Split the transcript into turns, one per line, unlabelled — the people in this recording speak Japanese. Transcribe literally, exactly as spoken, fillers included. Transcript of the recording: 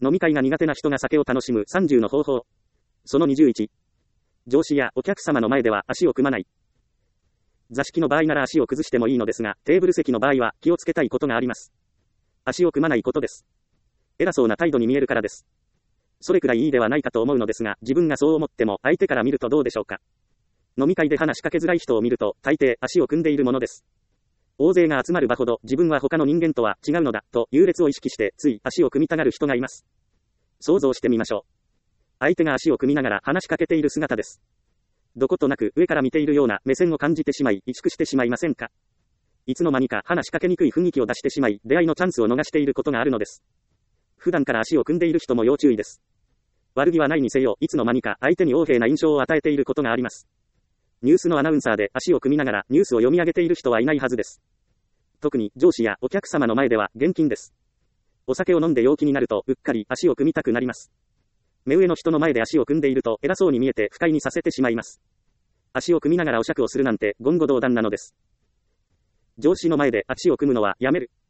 飲み会が苦手な人が酒を楽しむさんじゅうの方法。そのにじゅういち。上司やお客様の前では足を組まない。座敷の場合なら足を崩してもいいのですが、テーブル席の場合は気をつけたいことがあります。足を組まないことです。偉そうな態度に見えるからです。それくらいいいではないかと思うのですが、自分がそう思っても相手から見るとどうでしょうか。飲み会で話しかけづらい人を見ると、大抵足を組んでいるものです。大勢が集まる場ほど自分は他の人間とは違うのだと優劣を意識してつい足を組みたがる人がいます。想像してみましょう。相手が足を組みながら話しかけている姿です。どことなく上から見ているような目線を感じてしまい、萎縮してしまいませんか。いつの間にか話しかけにくい雰囲気を出してしまい、出会いのチャンスを逃していることがあるのです。普段から足を組んでいる人も要注意です。悪気はないにせよ、いつの間にか相手に横柄な印象を与えていることがあります。ニュースのアナウンサーで足を組みながらニュースを読み上げている人はいないはずです。特に上司やお客様の前では厳禁です。お酒を飲んで陽気になるとうっかり足を組みたくなります。目上の人の前で足を組んでいると偉そうに見えて不快にさせてしまいます。足を組みながらお酌をするなんて言語道断なのです。上司の前で足を組むのはやめる。